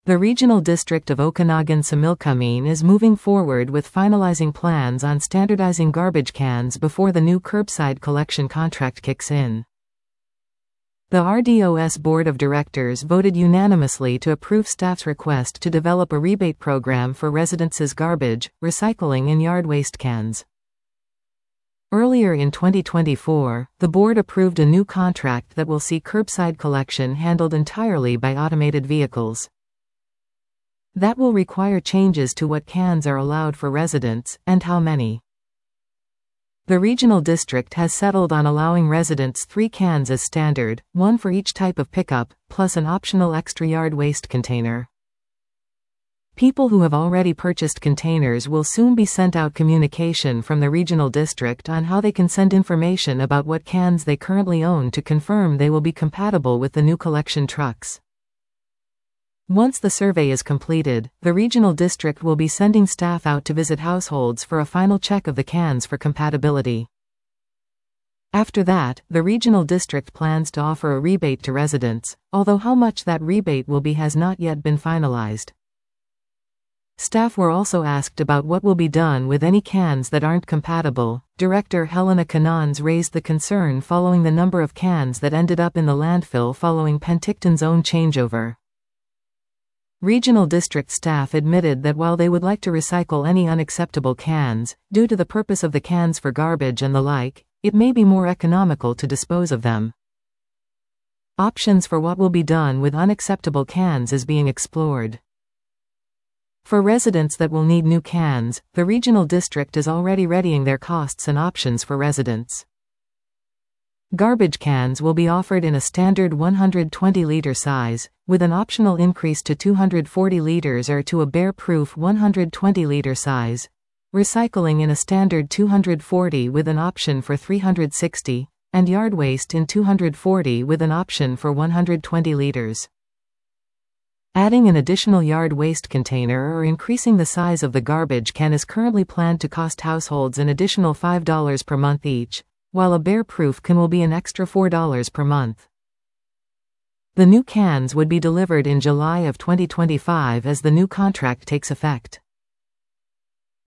The Regional District of Okanagan-Similkameen is moving forward with finalizing plans on standardizing garbage cans before the new curbside collection contract kicks in. The RDOS Board of Directors voted unanimously to approve staff's request to develop a rebate program for residents' garbage, recycling and yard waste cans. Earlier in 2024, the board approved a new contract that will see curbside collection handled entirely by automated vehicles. That will require changes to what cans are allowed for residents, and how many. The regional district has settled on allowing residents 3 cans as standard, 1 for each type of pickup, plus an optional extra yard waste container. People who have already purchased containers will soon be sent out communication from the regional district on how they can send information about what cans they currently own to confirm they will be compatible with the new collection trucks. Once the survey is completed, the regional district will be sending staff out to visit households for a final check of the cans for compatibility. After that, the regional district plans to offer a rebate to residents, although how much that rebate will be has not yet been finalized. Staff were also asked about what will be done with any cans that aren't compatible. Director Helena Canons raised the concern following the number of cans that ended up in the landfill following Penticton's own changeover. Regional district staff admitted that while they would like to recycle any unacceptable cans, due to the purpose of the cans for garbage and the like, it may be more economical to dispose of them. Options for what will be done with unacceptable cans is being explored. For residents that will need new cans, the regional district is already readying their costs and options for residents. Garbage cans will be offered in a standard 120-liter size, with an optional increase to 240 liters or to a bear-proof 120-liter size, recycling in a standard 240 with an option for 360, and yard waste in 240 with an option for 120 liters. Adding an additional yard waste container or increasing the size of the garbage can is currently planned to cost households an additional $5 per month each, while a bear-proof can will be an extra $4 per month. The new cans would be delivered in July of 2025 as the new contract takes effect.